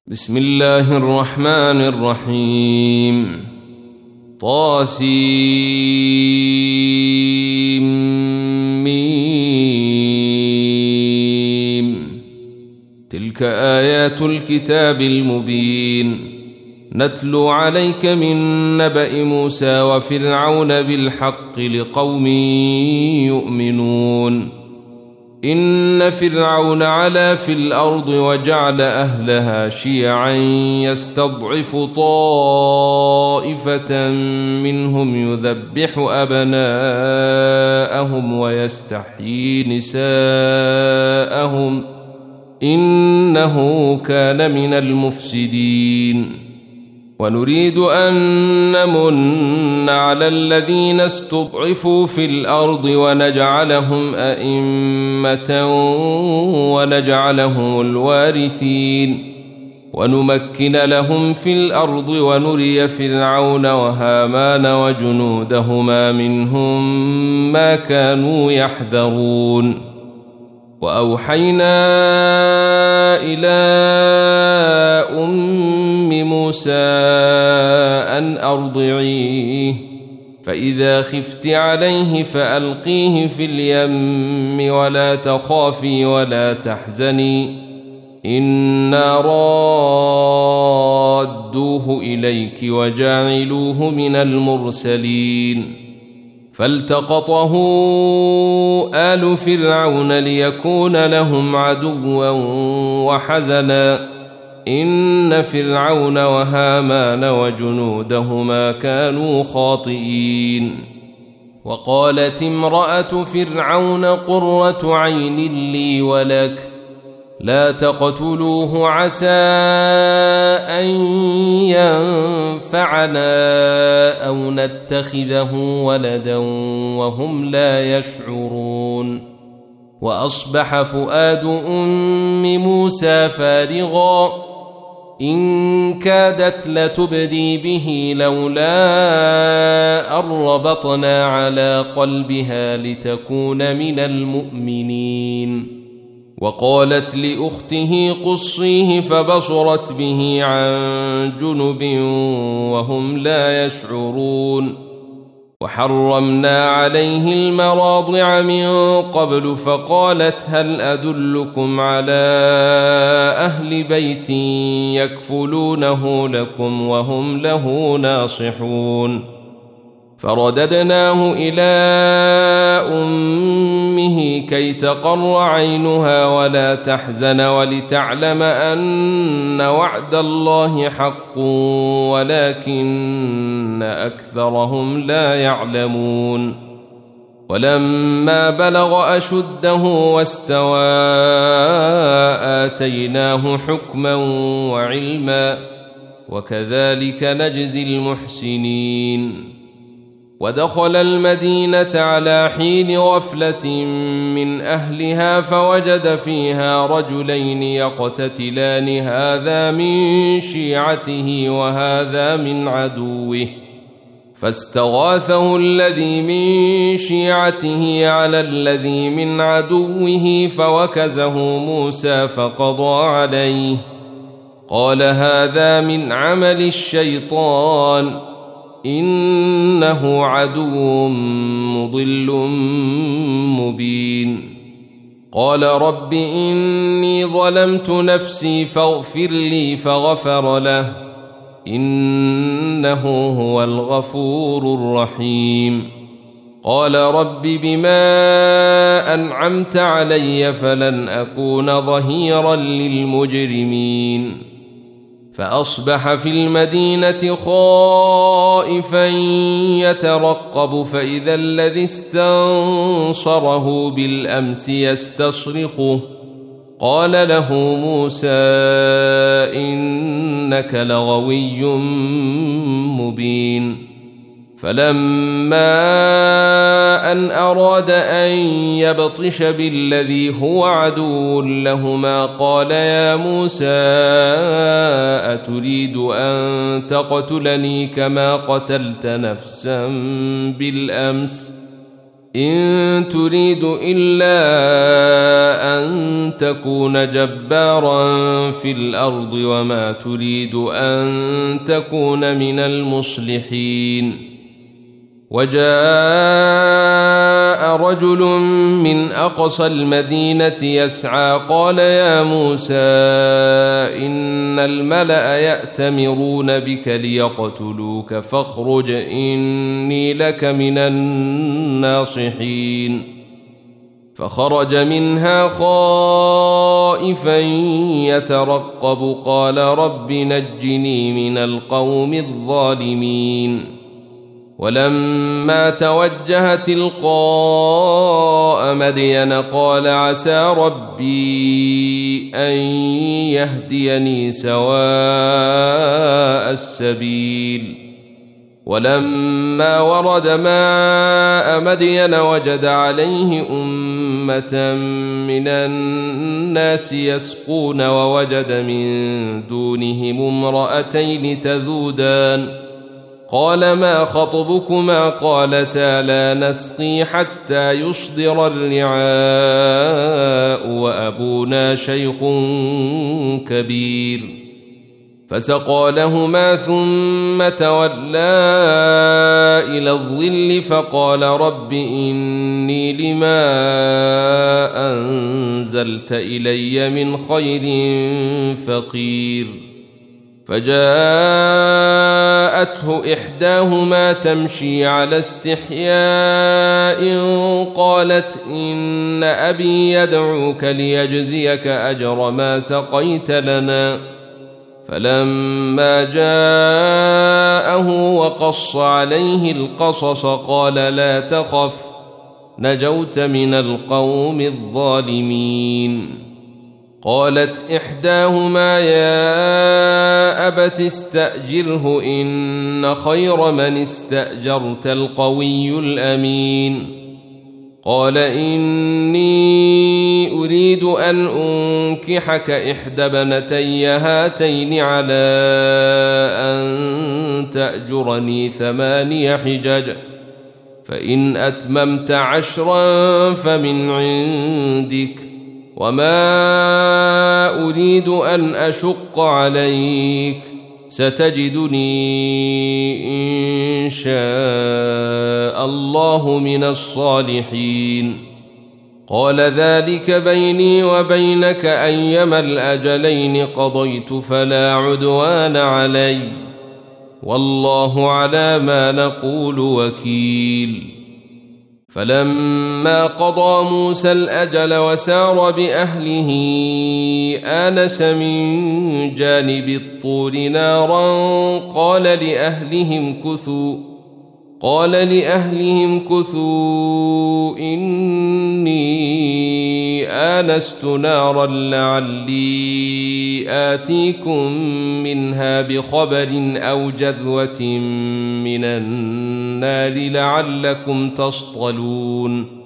بسم الله الرحمن الرحيم طاسيم تلك آيات الكتاب المبين نتلو عليك من نبأ موسى وفرعون بالحق لقوم يؤمنون إن فرعون علا في الأرض وجعل أهلها شيعا يستضعف طائفة منهم يذبح أبناءهم ويستحيي نساءهم إنه كان من المفسدين ونريد أن نمن على الذين استضعفوا في الأرض ونجعلهم أئمة ونجعلهم الوارثين ونمكن لهم في الأرض ونري فرعون وهامان وجنودهما منهم ما كانوا يحذرون وأوحينا إلى موسى أن أرضعيه فإذا خفت عليه فألقيه في اليم ولا تخافي ولا تحزني إنا رادوه إليك وجاعلوه من المرسلين فالتقطه آل فرعون ليكون لهم عدوا وحزنا إن فرعون وهامان وجنودهما كانوا خاطئين وقالت امرأة فرعون قرة عين لي ولك لا تقتلوه عسى أن ينفعنا أو نتخذه ولدا وهم لا يشعرون وأصبح فؤاد أم موسى فارغا إن كادت لتبدي به لولا أن ربطنا على قلبها لتكون من المؤمنين وقالت لأخته قصيه فبصرت به عن جنب وهم لا يشعرون وحرمنا عليه المراضع من قبل فقالت هل أدلكم على أهل بيت يكفلونه لكم وهم له ناصحون فرددناه إلى أمه كي تقر عينها ولا تحزن ولتعلم أن وعد الله حق ولكن أكثرهم لا يعلمون ولما بلغ أشده واستوى آتيناه حكما وعلما وكذلك نجزي المحسنين ودخل المدينة على حين غفلة من أهلها فوجد فيها رجلين يقتتلان هذا من شيعته وهذا من عدوه فاستغاثه الذي من شيعته على الذي من عدوه فوكزه موسى فقضى عليه قال هذا من عمل الشيطان إنه عدو مضل مبين قال رب إني ظلمت نفسي فاغفر لي فغفر له إنه هو الغفور الرحيم قال رب بما أنعمت علي فلن أكون ظهيرا للمجرمين فأصبح في المدينة خائفا يترقب فإذا الذي استنصره بالأمس يستصرخه قال له موسى إنك لغوي مبين فلما أن أراد أن يبطش بالذي هو عدو لهما قال يا موسى أتريد أن تقتلني كما قتلت نفسا بالأمس إن تريد إلا أن تكون جبارا في الأرض وما تريد أن تكون من المصلحين. وجاء رجل من أقصى المدينة يسعى قال يا موسى إن الملأ يأتمرون بك ليقتلوك فاخرج إني لك من الناصحين. فخرج منها خائفا يترقب قال رب نجني من القوم الظالمين. ولما توجه تلقاء مدين قال عسى ربي أن يهديني سواء السبيل. ولما ورد ماء مدين وجد عليه أمة من الناس يسقون ووجد من دونهم امرأتين تذودان قال ما خطبكما قالتا لا نسقي حتى يصدر الرعاء وأبونا شيخ كبير. فسقى لهما ثم تولى إلى الظل فقال رب إني لما أنزلت إلي من خير فقير. فجاءته إحداهما تمشي على استحياء قالت إن أبي يدعوك ليجزيك أجر ما سقيت لنا. فلما جاءه وقص عليه القصص قال لا تخف نجوت من القوم الظالمين. قالت إحداهما يا أبت استأجره إن خير من استأجرت القوي الأمين. قال إني أريد أن أنكحك إحدى بنتي هاتين على أن تأجرني 8 حجج فإن أتممت 10 فمن عندك وما أريد أن أشق عليك ستجدني إن شاء الله من الصالحين. قال ذلك بيني وبينك أيما الأجلين قضيت فلا عدوان علي والله على ما نقول وكيل. فلما قضى موسى الأجل وسار بأهله آنس من جانب الطور نارا قال لأهلهم كثوا إني آنست نارا لعلي آتيكم منها بخبر أو جذوة من النار لعلكم تصطلون.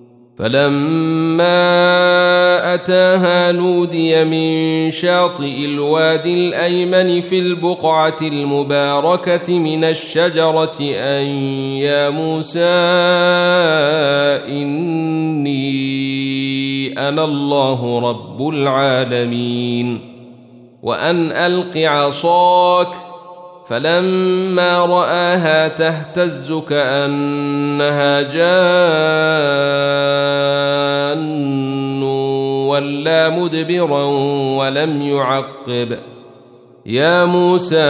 فلما أتاها نودي من شاطئ الوادي الأيمن في البقعة المباركة من الشجرة أن يا موسى إني أنا الله رب العالمين وأن ألق عصاك. فلما رآها تهتز كأنها جان ولا مدبرا ولم يعقب. يا موسى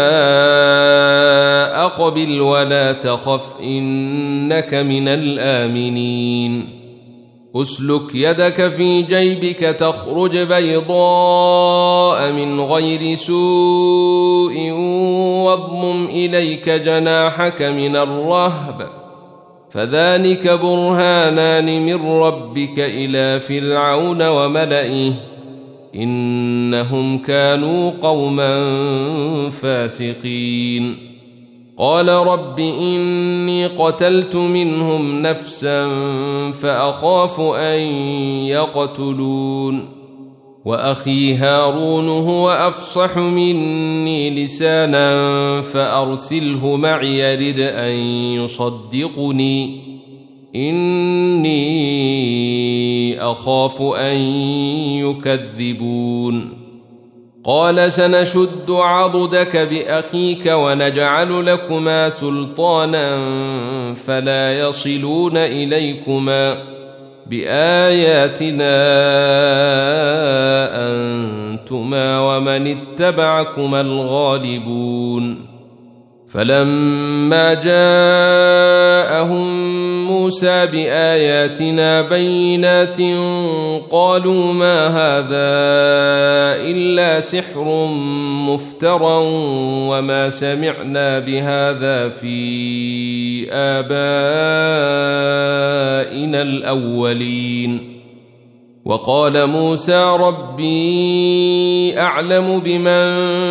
أقبل ولا تخف إنك من الآمنين. أسلك يدك في جيبك تخرج بيضاء من غير سوء واضمم إليك جناحك من الرهب فذلك برهانان من ربك إلى فرعون وملئه إنهم كانوا قوما فاسقين. قال رب إني قتلت منهم نفسا فأخاف أن يقتلون وأخي هارون هو أفصح مني لسانا فأرسله معي يرد أن يصدقني إني أخاف أن يكذبون قال سنشد عضدك بأخيك ونجعل لكما سلطانا فلا يصلون إليكما بآياتنا أنتما ومن اتبعكما الغالبون فلما جاءهم موسى بآياتنا بينات قالوا ما هذا إلا سحر مفترى وما سمعنا بهذا في آبائنا الأولين وقال موسى ربي أعلم بمن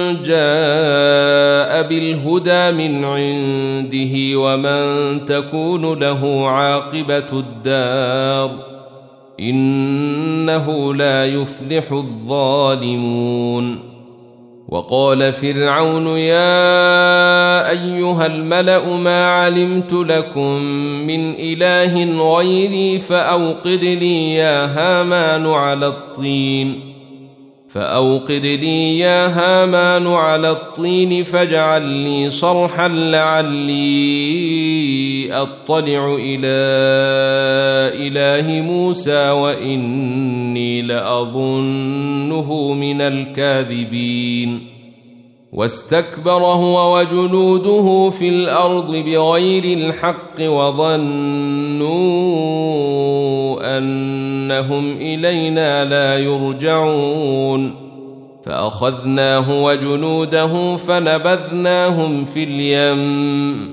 جاء بالهدى من عنده ومن تكون له عاقبة الدار إنه لا يفلح الظالمون وقال فرعون يا أيها الملأ ما علمت لكم من إله غيري فأوقد لي يا هامان على الطين فاجعل لي صرحا لعلي أطلع إلى إله موسى وإني لأظنه من الكاذبين واستكبر هو وجنوده في الأرض بغير الحق وظنوا أنهم إلينا لا يرجعون فأخذناه وجنوده فنبذناهم في اليم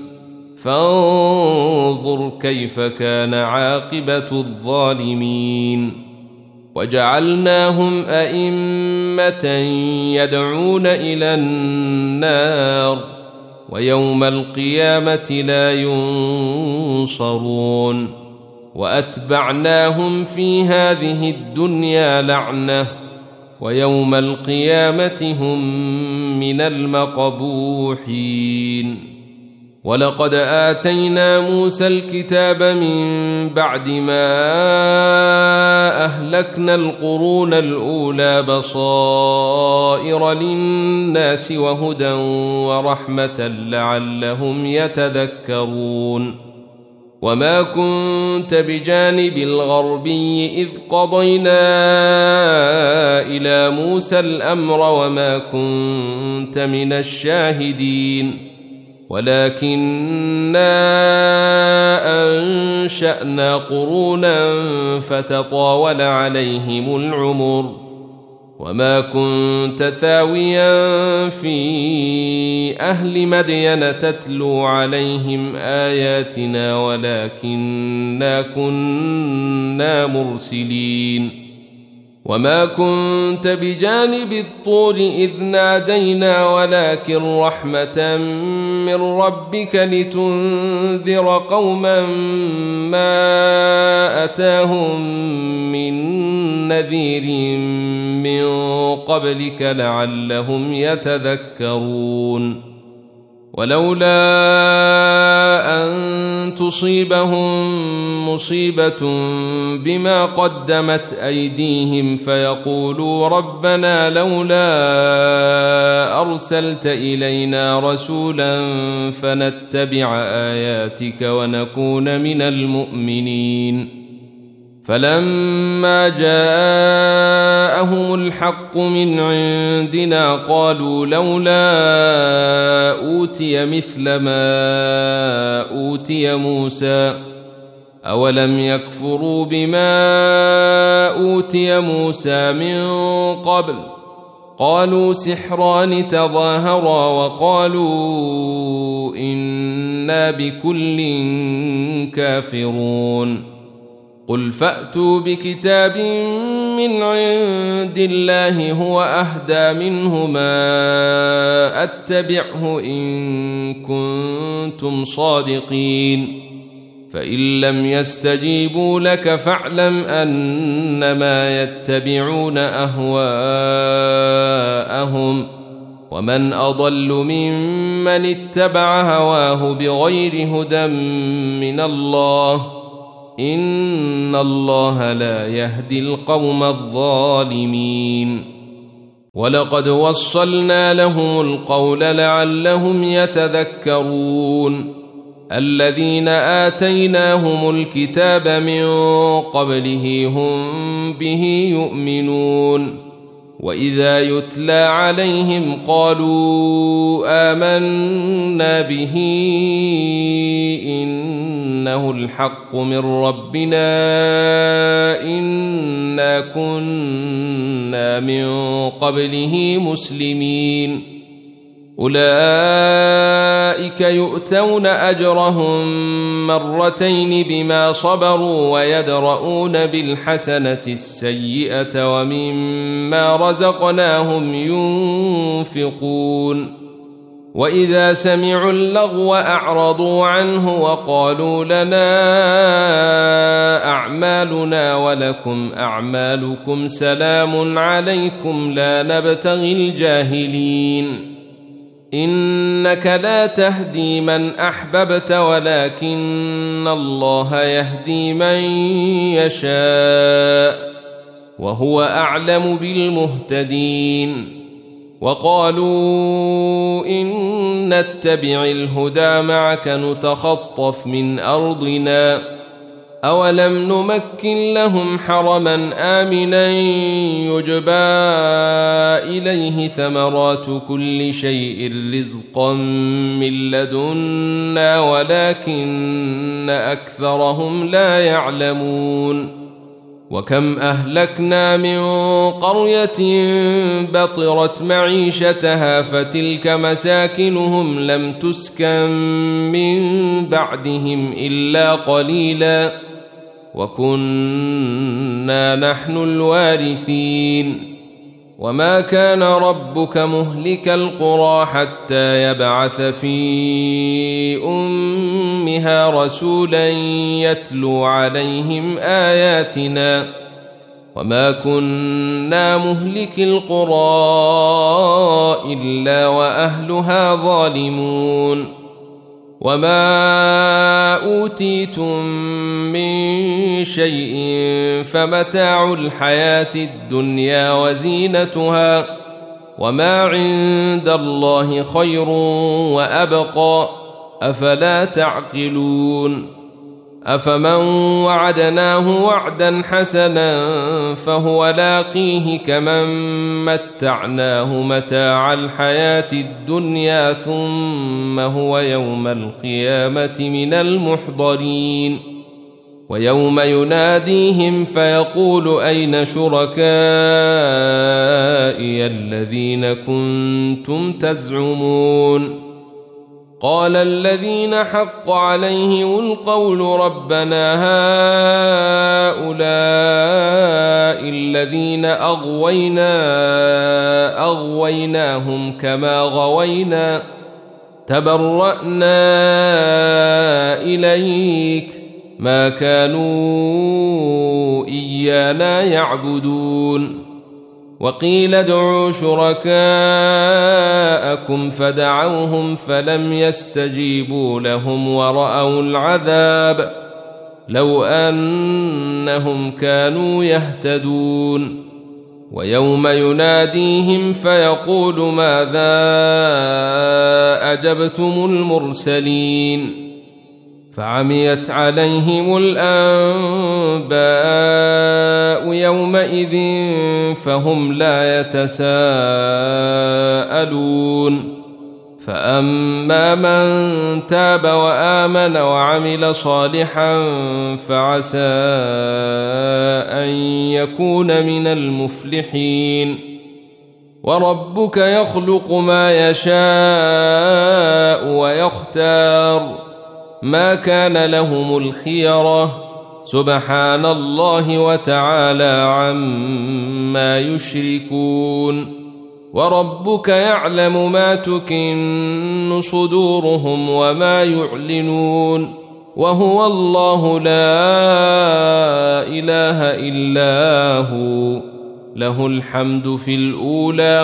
فانظر كيف كان عاقبة الظالمين وجعلناهم أئمة يدعون إلى النار ويوم القيامة لا ينصرون وأتبعناهم في هذه الدنيا لعنة ويوم القيامة هم من المقبوحين ولقد آتينا موسى الكتاب من بعد ما أهلكنا القرون الأولى بصائر للناس وهدى ورحمة لعلهم يتذكرون وما كنت بجانب الغربي إذ قضينا إلى موسى الأمر وما كنت من الشاهدين ولكننا أنشأنا قرونا فتطاول عليهم العمر وما كنت ثاويا في أهل مدين تتلو عليهم آياتنا ولكننا كنا مرسلين وما كنت بجانب الطور إذ نادينا ولكن رحمة من ربك لتنذر قوما ما أتاهم من نذير من قبلك لعلهم يتذكرون ولولا أن تصيبهم مصيبة بما قدمت أيديهم فيقولوا ربنا لولا أرسلت إلينا رسولا فنتبع آياتك ونكون من المؤمنين فلما جاءهم الحق من عندنا قالوا لولا أوتي مثل ما أوتي موسى أولم يكفروا بما أوتي موسى من قبل قالوا سحران تظاهرا وقالوا إنا بكل كافرون قل فأتوا بكتاب من عند الله هو أهدى منهما أتبعه إن كنتم صادقين فإن لم يستجيبوا لك فاعلم أنما يتبعون أهواءهم ومن أضل ممن اتبع هواه بغير هدى من الله إن الله لا يهدي القوم الظالمين ولقد وصلنا لهم القول لعلهم يتذكرون الذين آتيناهم الكتاب من قبله هم به يؤمنون وإذا يتلى عليهم قالوا آمنا به إنه الحق من ربنا إنا كنا من قبله مسلمين أولئك يؤتون أجرهم مرتين بما صبروا ويدرؤون بالحسنة السيئة ومما رزقناهم ينفقون وإذا سمعوا اللغو أعرضوا عنه وقالوا لنا أعمالنا ولكم أعمالكم سلام عليكم لا نبتغي الجاهلين إنك لا تهدي من أحببت ولكن الله يهدي من يشاء وهو أعلم بالمهتدين وقالوا إن نتبع الهدى معك نتخطف من أرضنا أولم نمكن لهم حرما آمنا يجبى إليه ثمرات كل شيء رزقا من لدنا ولكن أكثرهم لا يعلمون وكم أهلكنا من قرية بطرت معيشتها فتلك مساكنهم لم تسكن من بعدهم إلا قليلا وكنا نحن الوارثين وما كان ربك مهلك القرى حتى يبعث في أمها رسولا يتلو عليهم آياتنا وما كنا مهلك القرى إلا وأهلها ظالمون وما أوتيتم من شيء فمتاع الحياة الدنيا وزينتها وما عند الله خير وأبقى أفلا تعقلون أفمن وعدناه وعدا حسنا فهو لاقيه كمن متعناه متاع الحياة الدنيا ثم هو يوم القيامة من المحضرين ويوم يناديهم فيقول أين شركائي الذين كنتم تزعمون قال الذين حق عليهم القول ربنا هؤلاء الذين أغويناهم كما غوينا تبرأنا إليك ما كانوا إيانا يعبدون وقيل ادعوا شركاءكم فدعوهم فلم يستجيبوا لهم ورأوا العذاب لو أنهم كانوا يهتدون ويوم يناديهم فيقول ماذا أجبتم المرسلين فعميت عليهم الأنباء يومئذ فهم لا يتساءلون فأما من تاب وآمن وعمل صالحا فعسى أن يكون من المفلحين وربك يخلق ما يشاء ويختار ما كان لهم الخيرة سبحان الله وتعالى عما يشركون وربك يعلم ما تكن صدورهم وما يعلنون وهو الله لا إله إلا هو له الحمد في الأولى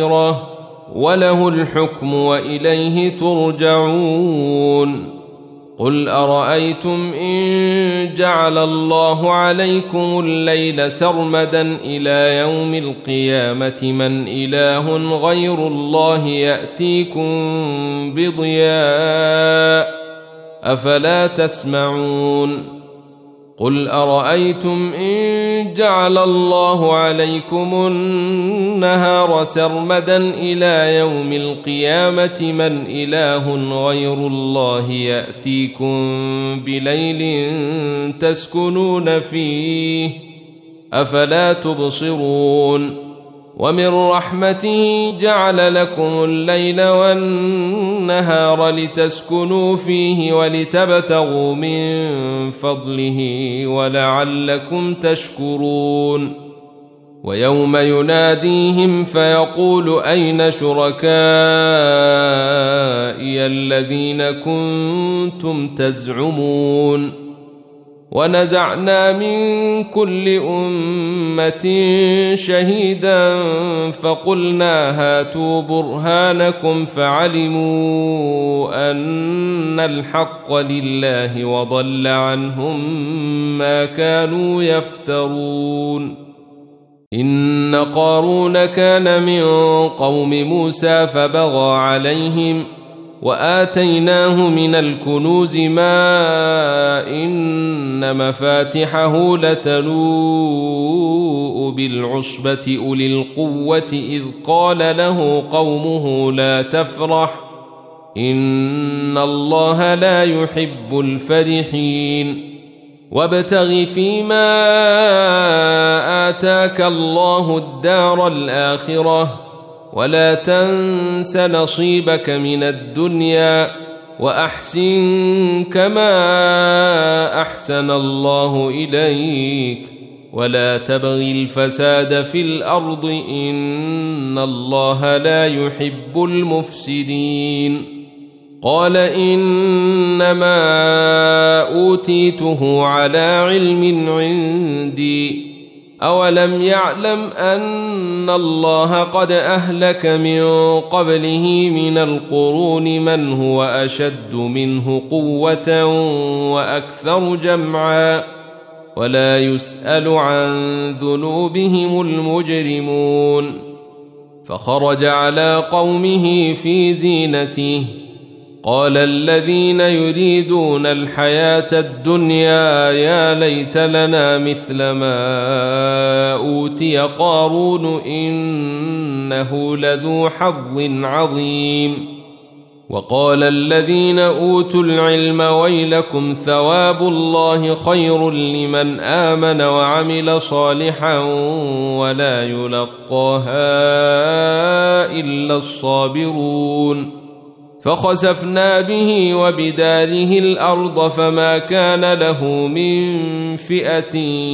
والآخرة وله الحكم وإليه ترجعون قل أرأيتم إن جعل الله عليكم الليل سرمدا إلى يوم القيامة من إله غير الله يأتيكم بضياء أفلا تسمعون قل أرأيتم إن جعل الله عليكم النهار سرمدا إلى يوم القيامة من إله غير الله يأتيكم بليل تسكنون فيه أفلا تبصرون ومن رحمته جعل لكم الليل والنهار لتسكنوا فيه ولتبتغوا من فضله ولعلكم تشكرون ويوم يناديهم فيقول أين شركائي الذين كنتم تزعمون ونزعنا من كل أمة شهيدا فقلنا هاتوا برهانكم فعلموا أن الحق لله وضل عنهم ما كانوا يفترون إن قارون كان من قوم موسى فبغى عليهم وآتيناه من الكنوز ما إن مفاتحه لتنوء بالعصبة أولي القوة إذ قال له قومه لا تفرح إن الله لا يحب الفرحين وابتغ فيما آتاك الله الدار الآخرة ولا تنس نصيبك من الدنيا وأحسن كما أحسن الله إليك ولا تبغ الفساد في الأرض إن الله لا يحب المفسدين قال إنما أوتيته على علم عندي أولم يعلم أن الله قد أهلك من قبله من القرون من هو أشد منه قوة وأكثر جمعا ولا يسأل عن ذنوبهم المجرمون فخرج على قومه في زينته قال الذين يريدون الحياة الدنيا يا ليت لنا مثل ما أوتي قارون إنه لذو حظ عظيم وقال الذين أوتوا العلم ويلكم ثواب الله خير لمن آمن وعمل صالحا ولا يلقاها إلا الصابرون فخسفنا به وبداره الأرض فما كان له من فئة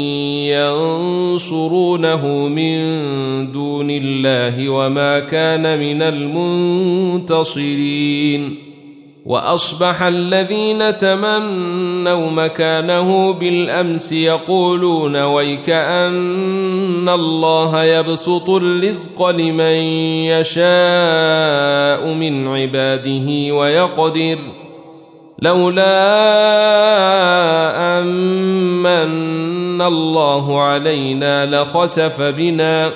ينصرونه من دون الله وما كان من المنتصرين وأصبح الذين تمنوا مكانه بالأمس يقولون ويكأن الله يبسط الرزق لمن يشاء من عباده ويقدر لولا أمن الله علينا لخسف بنا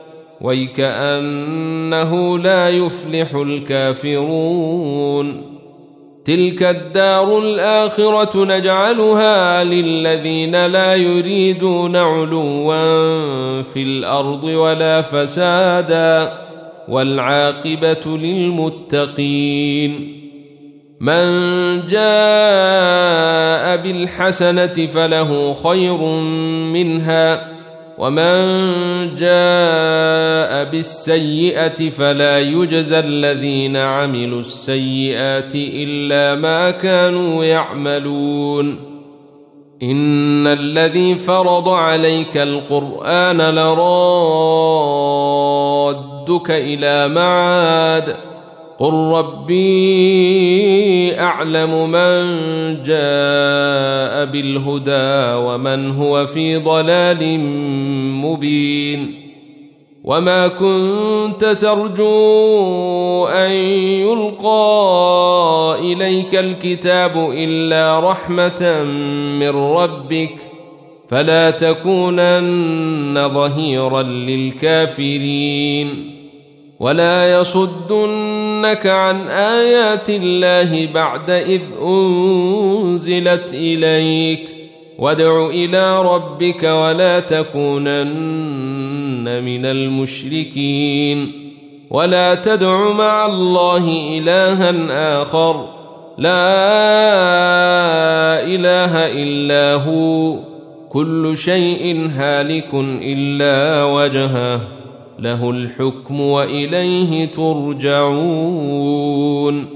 ويكأنه لا يفلح الكافرون تلك الدار الآخرة نجعلها للذين لا يريدون علوا في الأرض ولا فسادا والعاقبة للمتقين من جاء بالحسنة فله خير منها ومن جاء بالسيئة فلا يجزى الذين عملوا السيئات إلا ما كانوا يعملون إن الذي فرض عليك القرآن لرادك إلى معاد قل ربي أعلم من جاء بالهدى ومن هو في ضلال مبين وما كنت ترجو أن يلقى إليك عليك الكتاب إلا رحمة من ربك فلا تكونن ظهيرا للكافرين ولا يصدنك عن آيات الله بعد إذ أنزلت إليك وادع إلى ربك ولا تكونن من المشركين ولا تدع مع الله إلها آخر لا إله إلا هو كل شيء هالك إلا وجهه له الحكم وإليه ترجعون